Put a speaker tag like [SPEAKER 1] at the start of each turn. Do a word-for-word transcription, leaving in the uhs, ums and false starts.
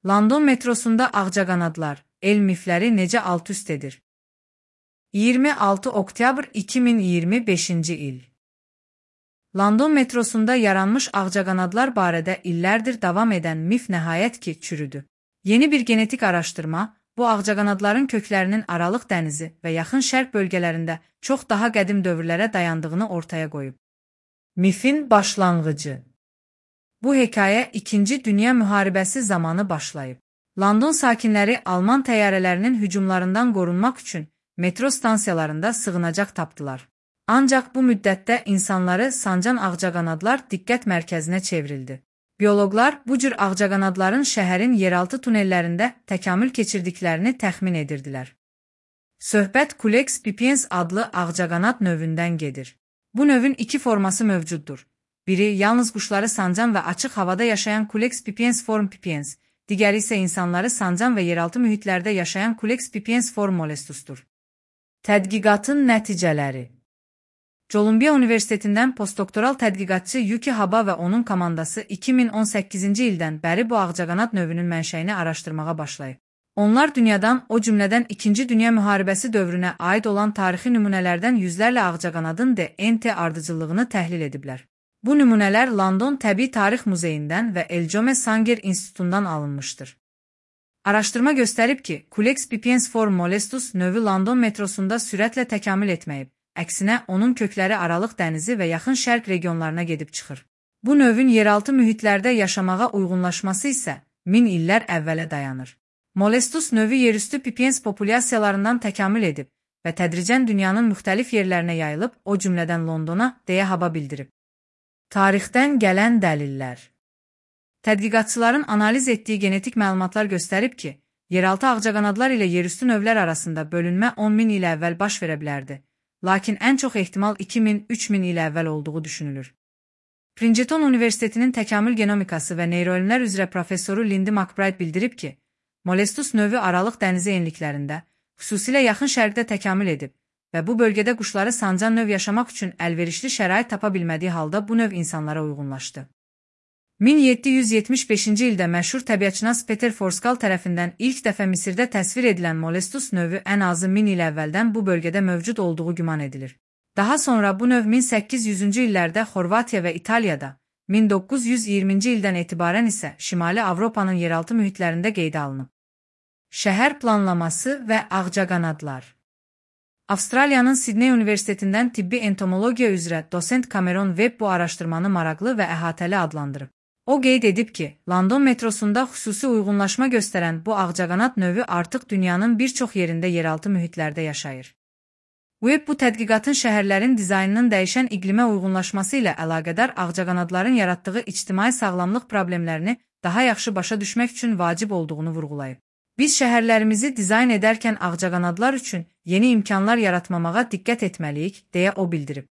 [SPEAKER 1] London metrosunda ağcaqanadlar, el mifləri necə alt-üst edir? iyirmi altı oktyabr iki min iyirmi beşinci il. London metrosunda yaranmış ağcaqanadlar barədə illərdir davam edən mif nəhayət ki çürüdü. Yeni bir genetik araşdırma, bu ağcaqanadların köklərinin Aralıq dənizi və yaxın şərq bölgələrində çox daha qədim dövrlərə dayandığını ortaya qoyub. Mifin başlanğıcı. Bu hekayə İkinci Dünya müharibəsi zamanı başlayıb. London sakinləri Alman təyyarələrinin hücumlarından qorunmaq üçün metro stansiyalarında sığınacaq tapdılar. Ancaq bu müddətdə insanları sancan ağcaqanadlar diqqət mərkəzinə çevrildi. Bioloqlar bu cür ağcaqanadların şəhərin yeraltı tunellərində təkamül keçirdiklərini təxmin edirdilər. Söhbət Culex pipiens adlı ağcaqanad növündən gedir. Bu növün iki forması mövcuddur. Biri yalnız quşları sancan və açıq havada yaşayan Culex pipiens form pipiens, digəri isə insanları sancan və yeraltı mühitlərdə yaşayan Culex pipiens form molestusdur. Tədqiqatın nəticələri. Columbia Universitetindən postdoktoral tədqiqatçı Yuki Haba və onun komandası iki min on səkkizinci ildən bəri bu ağcaqanad növünün mənşəyini araşdırmağa başlayıb. Onlar dünyadan, o cümlədən İkinci Dünya müharibəsi dövrünə aid olan tarixi nümunələrdən yüzlərlə ağcaqanadın D N T ardıcıllığını təhlil ediblər. Bu nümunələr London Təbii Tarix Muzeyindən və Eljome Sanger İnstitutundan alınmışdır. Araşdırma göstərib ki, Culex pipiens form molestus növü London metrosunda sürətlə təkamül etməyib. Əksinə, onun kökləri Aralıq dənizi və yaxın şərq regionlarına gedib çıxır. Bu növün yeraltı mühitlərdə yaşamağa uyğunlaşması isə min illər əvvələ dayanır. Molestus növü yerüstü pipiens populyasiyalarından təkamül edib və tədricən dünyanın müxtəlif yerlərinə yayılıb, o cümlədən Londona, deyə Haba bildirib. Tarixdən gələn dəlillər. Tədqiqatçıların analiz etdiyi genetik məlumatlar göstərib ki, yeraltı ağcaqanadlar ilə yerüstü növlər arasında bölünmə on min il əvvəl baş verə bilərdi. Lakin ən çox ehtimal iki min üç min il əvvəl olduğu düşünülür. Princeton Universitetinin təkamül genomikası və neyroelmlər üzrə professoru Lindy McBride bildirib ki, molestus növü Aralıq dənizi enliklərində, xüsusilə yaxın şərqdə təkamül edib və bu bölgədə quşları sancan növ yaşamaq üçün əlverişli şərait tapa bilmədiyi halda bu növ insanlara uyğunlaşdı. min yeddi yüz yetmiş beşinci ildə məşhur təbiətşünas Peter Forskal tərəfindən ilk dəfə Misirdə təsvir edilən molestus növü ən azı min il əvvəldən bu bölgədə mövcud olduğu güman edilir. Daha sonra bu növ min səkkiz yüzüncü illərdə Xorvatiya və İtaliyada, min doqquz yüz iyirminci ildən etibarən isə Şimali Avropanın yeraltı mühitlərində qeydə alınıb. Şəhər planlaması və ağcaqanadlar. Avstraliyanın Sidney Universitetindən tibbi entomologiya üzrə dosent Cameron Webb bu araşdırmanı maraqlı və əhatəli adlandırıb. O qeyd edib ki, London metrosunda xüsusi uyğunlaşma göstərən bu ağcaqanad növü artıq dünyanın bir çox yerində yeraltı mühitlərdə yaşayır. Webb bu tədqiqatın şəhərlərin dizaynının dəyişən iqlimə uyğunlaşması ilə əlaqədar ağcaqanadların yaratdığı ictimai sağlamlıq problemlərini daha yaxşı başa düşmək üçün vacib olduğunu vurğulayıb. Biz şəhərlərimizi dizayn edərkən ağcaqanadlar üçün yeni imkanlar yaratmamağa diqqət etməliyik, deyə o bildirib.